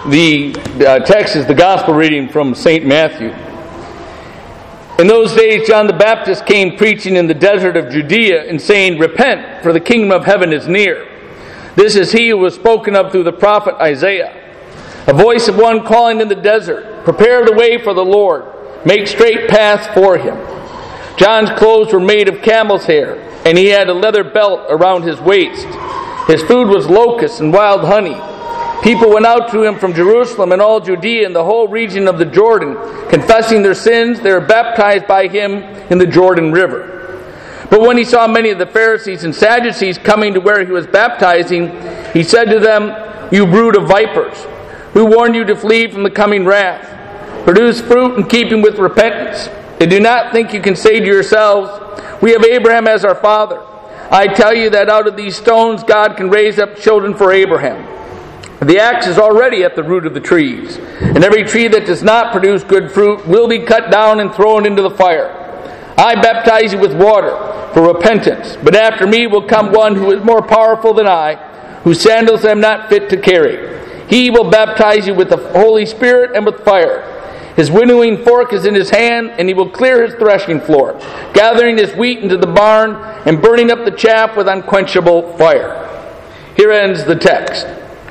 The text is the gospel reading from St. Matthew. In those days, John the Baptist came preaching in the desert of Judea and saying, "Repent, for the kingdom of heaven is near." This is he who was spoken of through the prophet Isaiah. A voice of one calling in the desert, "Prepare the way for the Lord, make straight paths for him." John's clothes were made of camel's hair, and he had a leather belt around his waist. His food was locusts and wild honey. People went out to him from Jerusalem and all Judea and the whole region of the Jordan. Confessing their sins, they were baptized by him in the Jordan River. But when he saw many of the Pharisees and Sadducees coming to where he was baptizing, he said to them, "You brood of vipers, who warned you to flee from the coming wrath? Produce fruit in keeping with repentance. And do not think you can say to yourselves, 'We have Abraham as our father.' I tell you that out of these stones God can raise up children for Abraham. The axe is already at the root of the trees, and every tree that does not produce good fruit will be cut down and thrown into the fire. I baptize you with water for repentance, but after me will come one who is more powerful than I, whose sandals I am not fit to carry. He will baptize you with the Holy Spirit and with fire. His winnowing fork is in his hand, and he will clear his threshing floor, gathering his wheat into the barn and burning up the chaff with unquenchable fire." Here ends the text.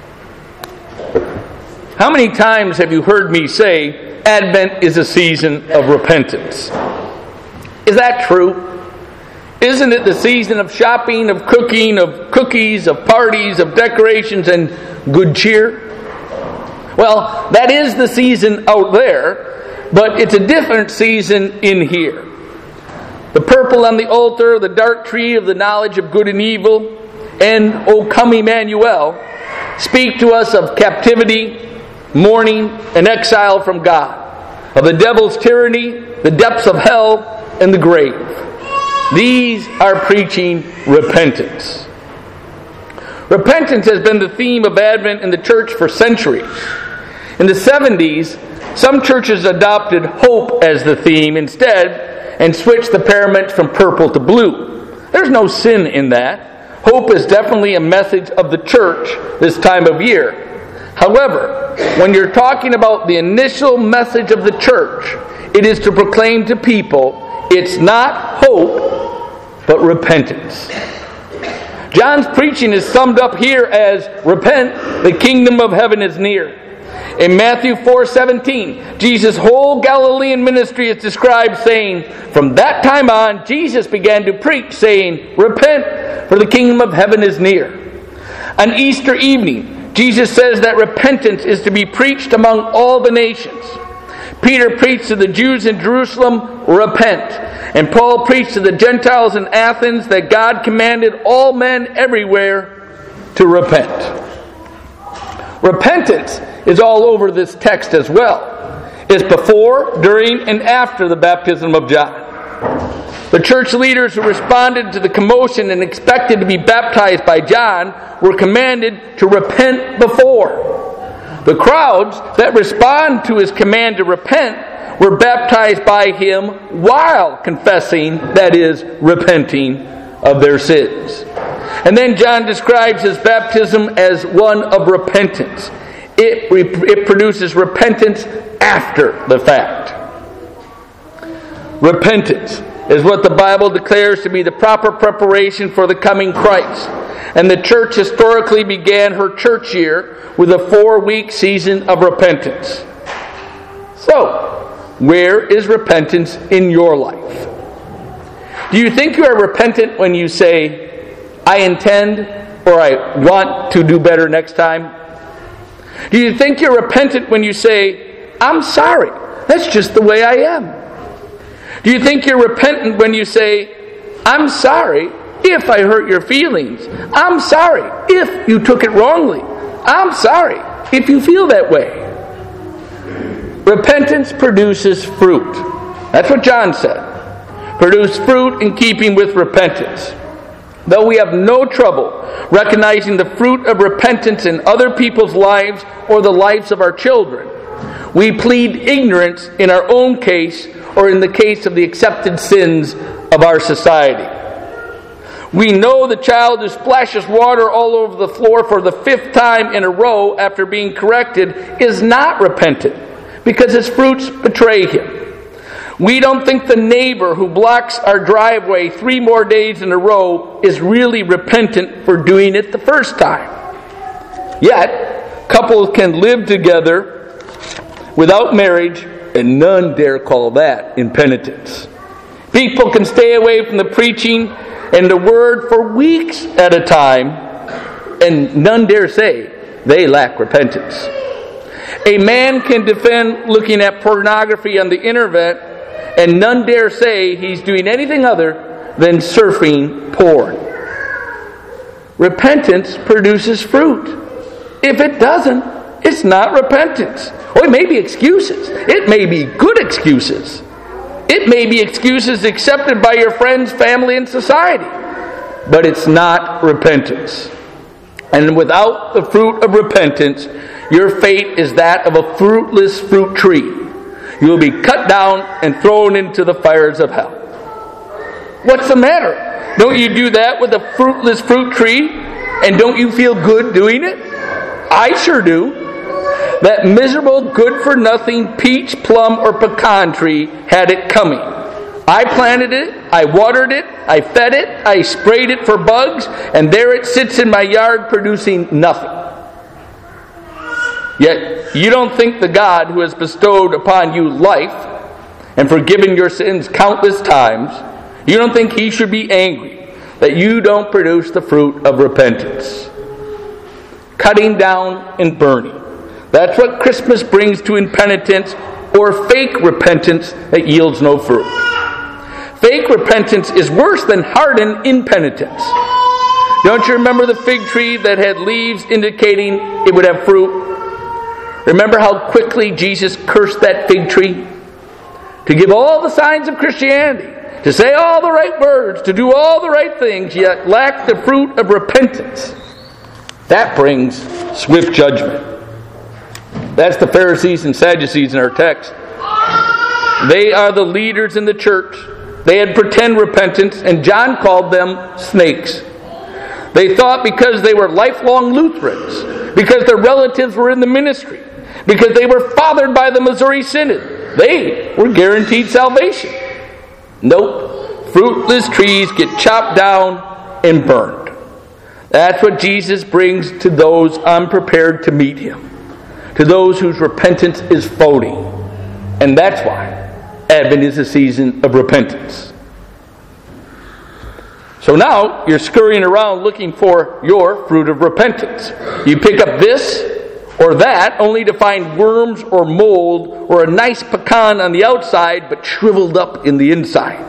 How many times have you heard me say, Advent is a season of repentance? Is that true? Isn't it the season of shopping, of cooking, of cookies, of parties, of decorations, and good cheer? Well, that is the season out there, but it's a different season in here. The purple on the altar, the dark tree of the knowledge of good and evil, and O come Emmanuel, speak to us of captivity, mourning, and exile from God, of the devil's tyranny, the depths of hell, and the grave. These are preaching repentance. Repentance has been the theme of Advent in the church for centuries. In the 70s, some churches adopted hope as the theme instead and switched the parament from purple to blue. There's no sin in that. Hope is definitely a message of the church this time of year. However, when you're talking about the initial message of the church, it is to proclaim to people it's not hope, but repentance. John's preaching is summed up here as, "Repent, the kingdom of heaven is near." In Matthew 4:17, Jesus' whole Galilean ministry is described saying, "From that time on, Jesus began to preach, saying, 'Repent, for the kingdom of heaven is near.'" On Easter evening, Jesus says that repentance is to be preached among all the nations. Peter preached to the Jews in Jerusalem, "Repent." And Paul preached to the Gentiles in Athens that God commanded all men everywhere to repent. Repentance is all over this text as well. It's before, during, and after the baptism of John. The church leaders who responded to the commotion and expected to be baptized by John were commanded to repent before. The crowds that respond to his command to repent were baptized by him while confessing, that is, repenting of their sins. And then John describes his baptism as one of repentance. It produces repentance after the fact. Repentance is what the Bible declares to be the proper preparation for the coming Christ. And the church historically began her church year with a 4-week season of repentance. So, where is repentance in your life? Do you think you are repentant when you say, "I intend," or "I want to do better next time"? Do you think you're repentant when you say, "I'm sorry, that's just the way I am"? Do you think you're repentant when you say, "I'm sorry if I hurt your feelings. I'm sorry if you took it wrongly. I'm sorry if you feel that way"? Repentance produces fruit. That's what John said. Produce fruit in keeping with repentance. Though we have no trouble recognizing the fruit of repentance in other people's lives or the lives of our children, we plead ignorance in our own case or in the case of the accepted sins of our society. We know the child who splashes water all over the floor for the 5th time in a row after being corrected is not repentant because his fruits betray him. We don't think the neighbor who blocks our driveway 3 more days in a row is really repentant for doing it the first time. Yet, couples can live together without marriage, and none dare call that impenitence. People can stay away from the preaching and the word for weeks at a time, and none dare say they lack repentance. A man can defend looking at pornography on the internet, and none dare say he's doing anything other than surfing porn. Repentance produces fruit. If it doesn't, it's not repentance. Or it may be excuses. It may be good excuses. It may be excuses accepted by your friends, family, and society. But it's not repentance. And without the fruit of repentance, your fate is that of a fruitless fruit tree. You will be cut down and thrown into the fires of hell. What's the matter? Don't you do that with a fruitless fruit tree? And don't you feel good doing it? I sure do. That miserable, good-for-nothing peach, plum, or pecan tree had it coming. I planted it, I watered it, I fed it, I sprayed it for bugs, and there it sits in my yard producing nothing. Yet, you don't think the God who has bestowed upon you life and forgiven your sins countless times, you don't think He should be angry that you don't produce the fruit of repentance. Cutting down and burning. That's what Christmas brings to impenitence or fake repentance that yields no fruit. Fake repentance is worse than hardened impenitence. Don't you remember the fig tree that had leaves indicating it would have fruit? Remember how quickly Jesus cursed that fig tree? To give all the signs of Christianity, to say all the right words, to do all the right things, yet lack the fruit of repentance. That brings swift judgment. That's the Pharisees and Sadducees in our text. They are the leaders in the church. They had pretend repentance, and John called them snakes. They thought because they were lifelong Lutherans, because their relatives were in the ministry, because they were fathered by the Missouri Synod, they were guaranteed salvation. Nope. Fruitless trees get chopped down and burned. That's what Jesus brings to those unprepared to meet Him, to those whose repentance is phony. And that's why Advent is a season of repentance. So now you're scurrying around looking for your fruit of repentance. You pick up this or that only to find worms or mold or a nice pecan on the outside but shriveled up in the inside.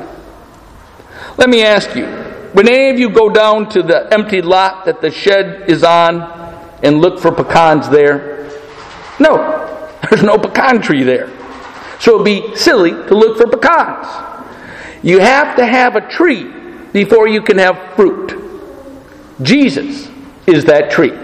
Let me ask you, when any of you go down to the empty lot that the shed is on and look for pecans there? No, there's no pecan tree there. So it would be silly to look for pecans. You have to have a tree before you can have fruit. Jesus is that tree.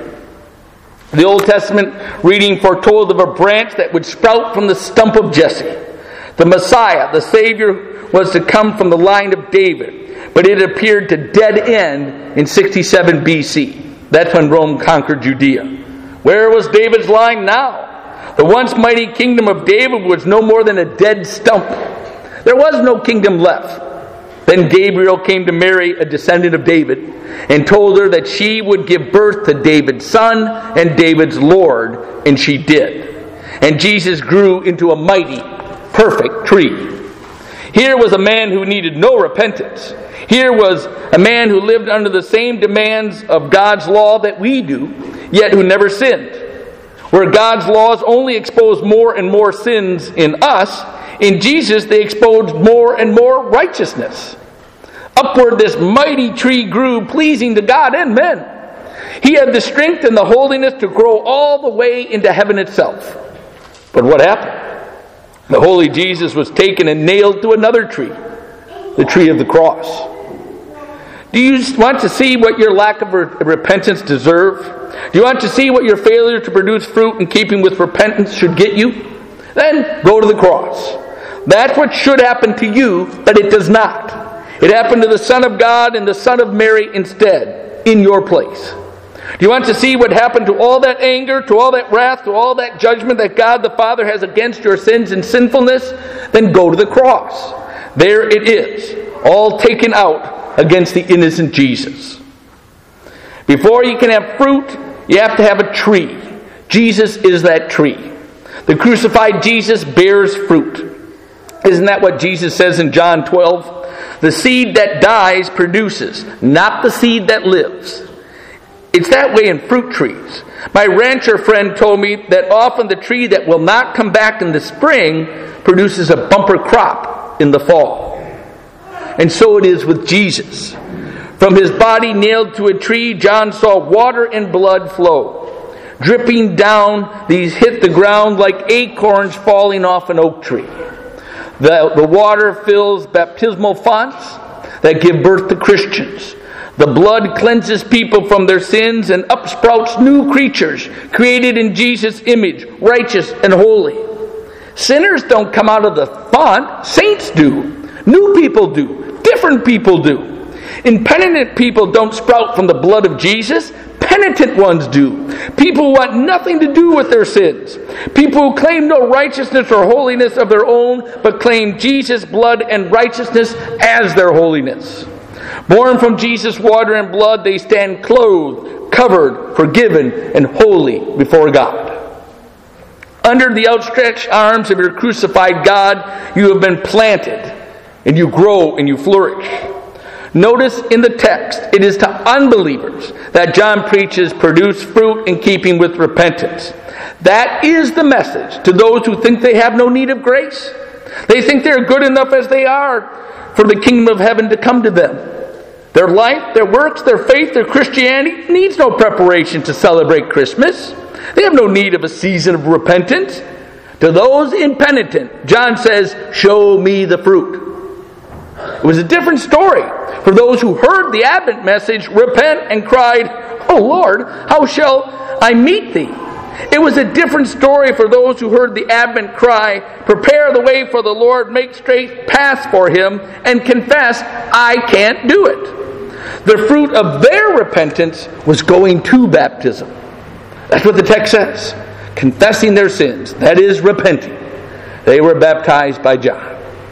The Old Testament reading foretold of a branch that would sprout from the stump of Jesse. The Messiah, the Savior, was to come from the line of David, but it appeared to dead end in 67 BC. That's when Rome conquered Judea. Where was David's line now? The once mighty kingdom of David was no more than a dead stump. There was no kingdom left. Then Gabriel came to Mary, a descendant of David, and told her that she would give birth to David's son and David's Lord, and she did. And Jesus grew into a mighty, perfect tree. Here was a man who needed no repentance. Here was a man who lived under the same demands of God's law that we do, yet who never sinned. Where God's laws only expose more and more sins in us, in Jesus they exposed more and more righteousness. Upward this mighty tree grew, pleasing to God and men. He had the strength and the holiness to grow all the way into heaven itself. But what happened? The holy Jesus was taken and nailed to another tree, the tree of the cross. Do you want to see what your lack of repentance deserve? Do you want to see what your failure to produce fruit in keeping with repentance should get you? Then go to the cross. That's what should happen to you, but it does not. It happened to the Son of God and the Son of Mary instead, in your place. Do you want to see what happened to all that anger, to all that wrath, to all that judgment that God the Father has against your sins and sinfulness? Then go to the cross. There it is, all taken out against the innocent Jesus. Before you can have fruit, you have to have a tree. Jesus is that tree. The crucified Jesus bears fruit. Isn't that what Jesus says in John 12? The seed that dies produces, not the seed that lives. It's that way in fruit trees. My rancher friend told me that often the tree that will not come back in the spring produces a bumper crop in the fall. And so it is with Jesus. From his body nailed to a tree, John saw water and blood flow. Dripping down, these hit the ground like acorns falling off an oak tree. The water fills baptismal fonts that give birth to Christians. The blood cleanses people from their sins and upsprouts new creatures created in Jesus' image, righteous and holy. Sinners don't come out of the font, saints do. New people do. Different people do. Impenitent people don't sprout from the blood of Jesus. Penitent ones do. People who want nothing to do with their sins. People who claim no righteousness or holiness of their own, but claim Jesus' blood and righteousness as their holiness. Born from Jesus' water and blood, they stand clothed, covered, forgiven, and holy before God. Under the outstretched arms of your crucified God, you have been planted, and you grow and you flourish. Notice in the text, it is to unbelievers that John preaches produce fruit in keeping with repentance. That is the message to those who think they have no need of grace. They think they're good enough as they are for the kingdom of heaven to come to them. Their life, their works, their faith, their Christianity needs no preparation to celebrate Christmas. They have no need of a season of repentance. To those impenitent, John says, "Show me the fruit." It was a different story for those who heard the Advent message, repent, and cried, "Oh Lord, how shall I meet thee?" It was a different story for those who heard the Advent cry, "Prepare the way for the Lord, make straight paths for him," and confess, "I can't do it." The fruit of their repentance was going to baptism. That's what the text says. Confessing their sins, that is, repenting. They were baptized by John.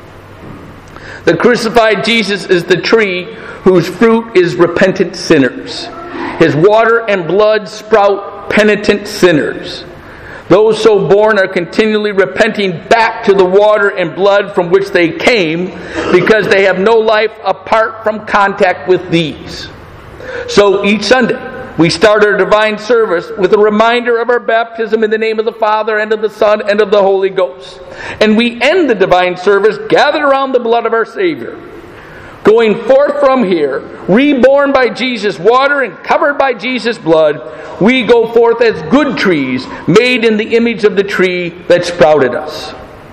The crucified Jesus is the tree whose fruit is repentant sinners. His water and blood sprout penitent sinners. Those so born are continually repenting back to the water and blood from which they came, because they have no life apart from contact with these. So each Sunday, we start our divine service with a reminder of our baptism in the name of the Father and of the Son and of the Holy Ghost. And we end the divine service gathered around the blood of our Savior. Going forth from here, reborn by Jesus' water and covered by Jesus' blood, we go forth as good trees, made in the image of the tree that sprouted us.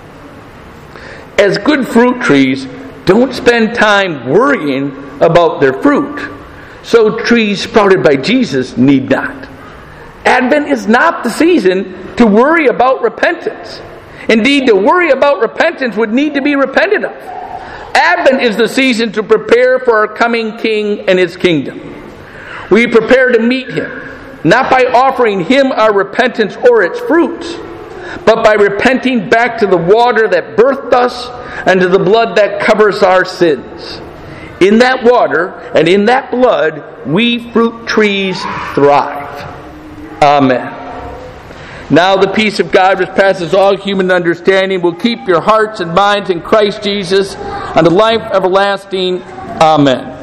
As good fruit trees, don't spend time worrying about their fruit. So trees sprouted by Jesus need not. Advent is not the season to worry about repentance. Indeed, to worry about repentance would need to be repented of. Advent is the season to prepare for our coming King and His kingdom. We prepare to meet Him, not by offering Him our repentance or its fruits, but by repenting back to the water that birthed us and to the blood that covers our sins. In that water and in that blood, we fruit trees thrive. Amen. Now the peace of God, which passes all human understanding, will keep your hearts and minds in Christ Jesus unto life everlasting. Amen.